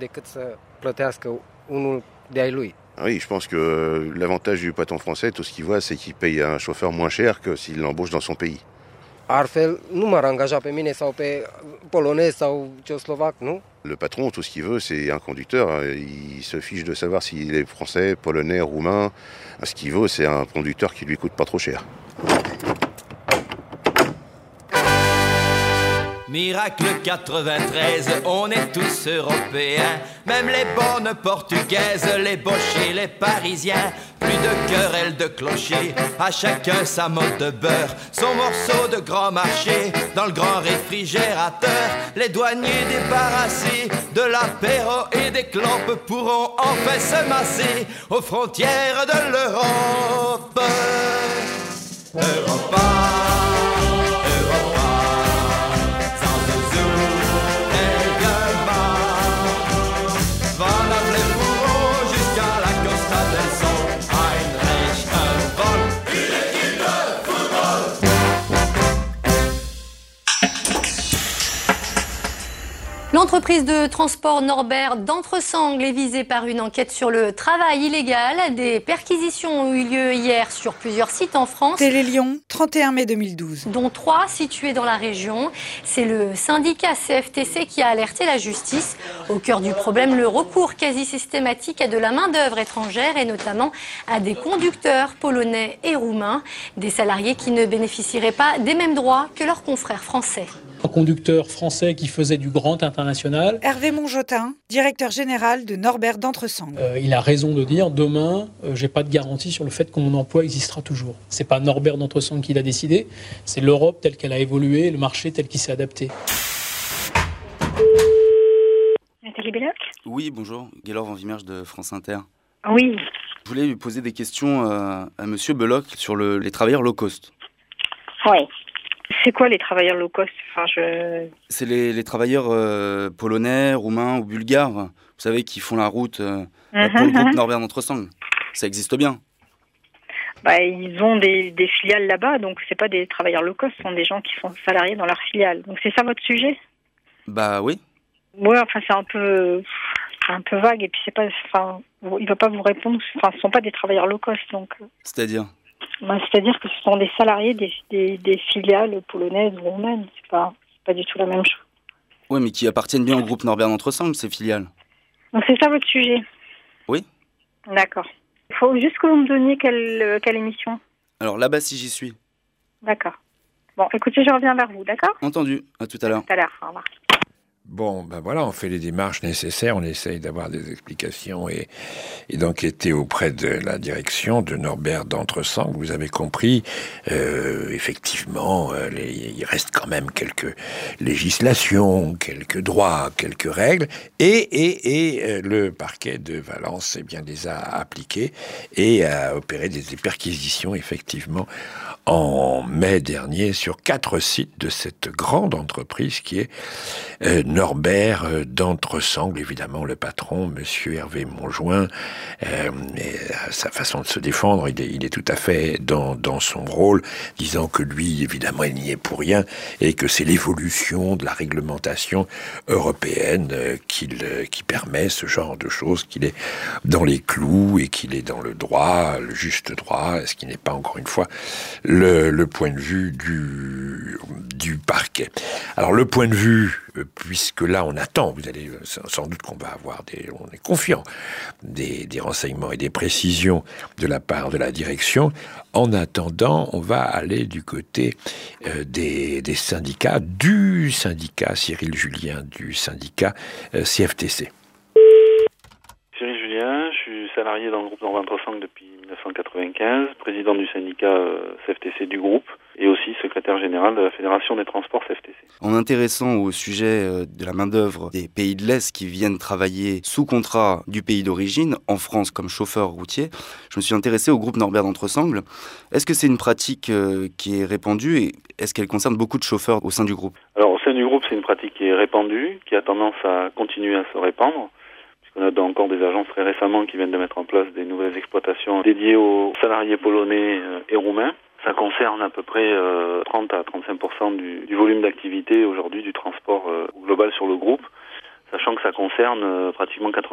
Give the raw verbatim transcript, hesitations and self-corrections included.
decât să plătească unul de ai lui. Oui, je pense que l'avantage du patron français, tout ce qu'il voit, c'est qu'il paye un chauffeur moins cher que s'il l'embauche dans son pays. Altfel, nu m-ar angaja pe mine sau pe polonez sau ceoslovac, nu? Le patron, tout ce qu'il veut, c'est un conducteur. Il se fiche de savoir s'il est français, polonais, roumain. Ce qu'il veut, c'est un conducteur qui lui coûte pas trop cher. Miracle quatre-vingt-treize, on est tous européens, même les bonnes portugaises, les bochers, les parisiens. Plus de querelles de clochers, à chacun sa mode de beurre, son morceau de grand marché, dans le grand réfrigérateur. Les douaniers débarrassés de l'apéro et des clopes pourront enfin se masser aux frontières de l'Europe. Europa. L'entreprise de transport Norbert d'Entresangles est visée par une enquête sur le travail illégal. Des perquisitions ont eu lieu hier sur plusieurs sites en France. Télé Lyon, trente et un mai deux mille douze. Dont trois situés dans la région. C'est le syndicat C F T C qui a alerté la justice. Au cœur du problème, le recours quasi systématique à de la main-d'œuvre étrangère et notamment à des conducteurs polonais et roumains. Des salariés qui ne bénéficieraient pas des mêmes droits que leurs confrères français. Un conducteur français qui faisait du grand international. Hervé Monjotin, directeur général de Norbert d'Entresangles. Euh, il a raison de dire, demain, euh, j'ai pas de garantie sur le fait que mon emploi existera toujours. C'est pas Norbert d'Entresangles qui l'a décidé, c'est l'Europe telle qu'elle a évolué, le marché tel qu'il s'est adapté. Nathalie Belloc ? Oui, bonjour, Gaylor Van Vimerge de France Inter. Oui. Je voulais lui poser des questions euh, à Monsieur Belloc sur le, les travailleurs low cost. Oui. C'est quoi les travailleurs low cost ? Enfin, je... C'est les, les travailleurs euh, polonais, roumains ou bulgares, vous savez, qui font la route euh, mm-hmm, pour le groupe mm-hmm. Norbert d'Entresangles. Ça existe bien. Bah, ils ont des, des filiales là-bas, donc c'est pas des travailleurs low cost, ce sont des gens qui sont salariés dans leur filiale. Donc c'est ça votre sujet ? Bah oui. Ouais, enfin c'est un peu, c'est un peu vague et puis c'est pas, enfin, il va pas vous répondre. Enfin, ce sont pas des travailleurs low cost, donc. C'est-à-dire ? Ben, c'est-à-dire que ce sont des salariés des, des, des filiales polonaises ou roumaines. C'est pas, c'est pas du tout la même chose. Oui, mais qui appartiennent bien au groupe Norbert d'Entresangles, ces filiales. Donc c'est ça votre sujet ? Oui. D'accord. Il faut juste que vous me donniez quelle, quelle émission. Alors là-bas, si j'y suis. D'accord. Bon, écoutez, je reviens vers vous, d'accord ? Entendu. À tout à l'heure. À tout à l'heure, au revoir. Bon, ben voilà, on fait les démarches nécessaires, on essaye d'avoir des explications et, et d'enquêter auprès de la direction de Norbert d'Entresangles. Vous avez compris, euh, effectivement, euh, les, il reste quand même quelques législations, quelques droits, quelques règles, et, et, et euh, le parquet de Valence eh bien, les a appliquées et a opéré des, des perquisitions, effectivement, en mai dernier sur quatre sites de cette grande entreprise qui est euh, Norbert euh, d'Entresangles, évidemment le patron, monsieur Hervé Monjoint, euh, et sa façon de se défendre, il est, il est tout à fait dans, dans son rôle, disant que lui, évidemment, il n'y est pour rien et que c'est l'évolution de la réglementation européenne euh, qu'il, euh, qui permet ce genre de choses, qu'il est dans les clous et qu'il est dans le droit, le juste droit, ce qui n'est pas, encore une fois, le, le point de vue du, du parquet. Alors, le point de vue, euh, puisque là, on attend, vous allez sans doute qu'on va avoir des, on est confiant, des, des renseignements et des précisions de la part de la direction. En attendant, on va aller du côté euh, des, des syndicats, du syndicat Cyril Julien, du syndicat euh, C F T C. Cyril Julien, je suis salarié dans le groupe Norbert d'Entresangles depuis dix-neuf cent quatre-vingt-quinze, président du syndicat euh, C F T C du groupe et aussi secrétaire général de la Fédération des transports C F T C. En intéressant au sujet de la main-d'œuvre des pays de l'Est qui viennent travailler sous contrat du pays d'origine, en France comme chauffeur routier, je me suis intéressé au groupe Norbert d'Entresangles. Est-ce que c'est une pratique qui est répandue et est-ce qu'elle concerne beaucoup de chauffeurs au sein du groupe ? Alors au sein du groupe, c'est une pratique qui est répandue, qui a tendance à continuer à se répandre. On a encore des agences très récemment qui viennent de mettre en place des nouvelles exploitations dédiées aux salariés polonais et roumains. Ça concerne à peu près euh, trente à trente-cinq pour cent du, du volume d'activité aujourd'hui du transport euh, global sur le groupe. sachant que ça concerne pratiquement quatre-vingts